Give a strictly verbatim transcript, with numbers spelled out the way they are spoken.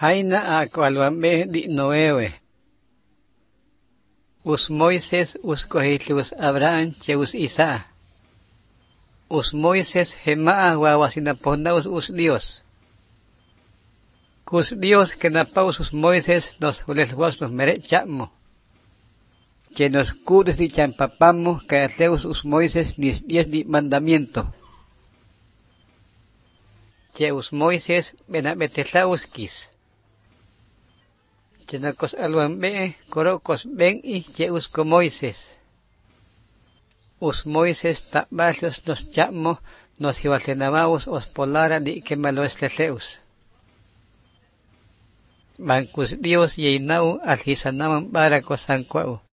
Haina akualwambe di Noewe. Us Moises us kohilus Abraham che us Isa. Us Moises hemaa wawasinaponaus us Dios. Cus Dios que napaus us Moises nos uleswas nos merechamo. Que nos cudes di champapamo que ateus us Moises nis diez di mandamiento. Que us Moises benabetesauskis. Que nacos alwambe corocos ben y que us co Moises. Us Moises tabasios nos chamo nos iwasenamaus os polara di que maloesleseus. Bancus Dios yeinau alhisanaman baracos sancuau.